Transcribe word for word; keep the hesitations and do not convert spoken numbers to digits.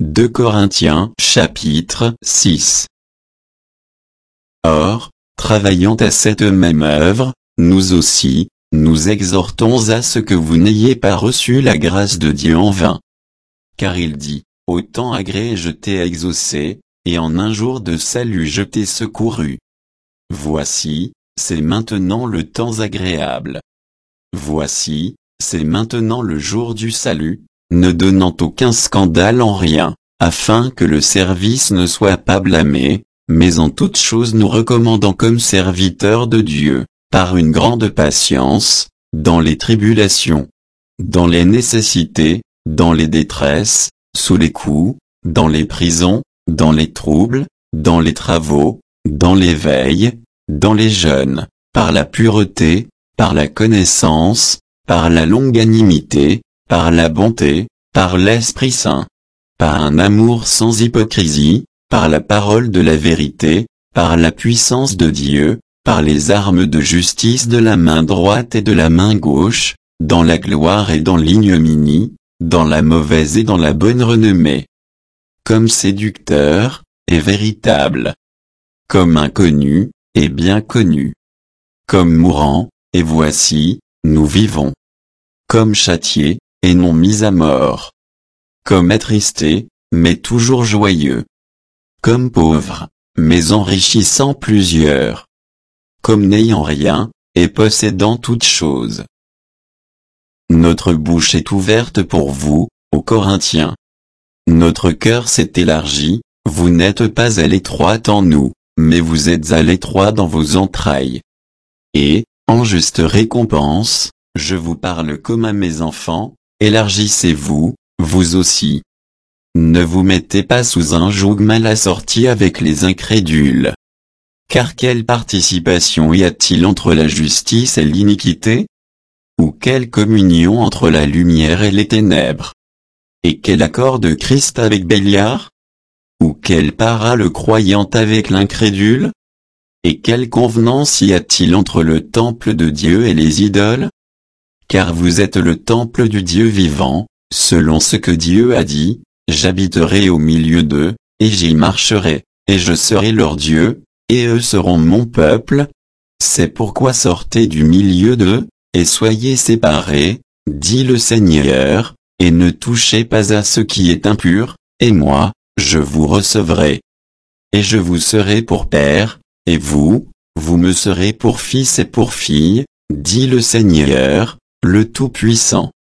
deux Corinthiens chapitre six. Or, travaillant à cette même œuvre, nous aussi, nous exhortons à ce que vous n'ayez pas reçu la grâce de Dieu en vain. Car il dit, autant agré je t'ai exaucé, et en un jour de salut je t'ai secouru. Voici, c'est maintenant le temps agréable. Voici, c'est maintenant le jour du salut, ne donnant aucun scandale en rien, afin que le service ne soit pas blâmé, mais en toutes choses nous recommandons comme serviteurs de Dieu, par une grande patience, dans les tribulations, dans les nécessités, dans les détresses, sous les coups, dans les prisons, dans les troubles, dans les travaux, dans les veilles, dans les jeûnes, par la pureté, par la connaissance, par la longanimité, par la bonté, par l'Esprit Saint, par un amour sans hypocrisie, par la parole de la vérité, par la puissance de Dieu, par les armes de justice de la main droite et de la main gauche, dans la gloire et dans l'ignominie, dans la mauvaise et dans la bonne renommée. Comme séducteur, et véritable. Comme inconnu, et bien connu. Comme mourant, et voici, nous vivons. Comme châtié, et non mis à mort. Comme attristé, mais toujours joyeux. Comme pauvre, mais enrichissant plusieurs. Comme n'ayant rien, et possédant toutes choses. Notre bouche est ouverte pour vous, ô Corinthiens. Notre cœur s'est élargi, vous n'êtes pas à l'étroite en nous, mais vous êtes à l'étroit dans vos entrailles. Et, en juste récompense, je vous parle comme à mes enfants, élargissez-vous, vous aussi. Ne vous mettez pas sous un joug mal assorti avec les incrédules. Car quelle participation y a-t-il entre la justice et l'iniquité? Ou quelle communion entre la lumière et les ténèbres? Et quel accord de Christ avec Béliar? Ou quelle part a le croyant avec l'incrédule? Et quelle convenance y a-t-il entre le temple de Dieu et les idoles? Car vous êtes le temple du Dieu vivant, selon ce que Dieu a dit, j'habiterai au milieu d'eux, et j'y marcherai, et je serai leur Dieu, et eux seront mon peuple. C'est pourquoi sortez du milieu d'eux, et soyez séparés, dit le Seigneur, et ne touchez pas à ce qui est impur, et moi, je vous recevrai. Et je vous serai pour père, et vous, vous me serez pour fils et pour fille, dit le Seigneur, le Tout-Puissant.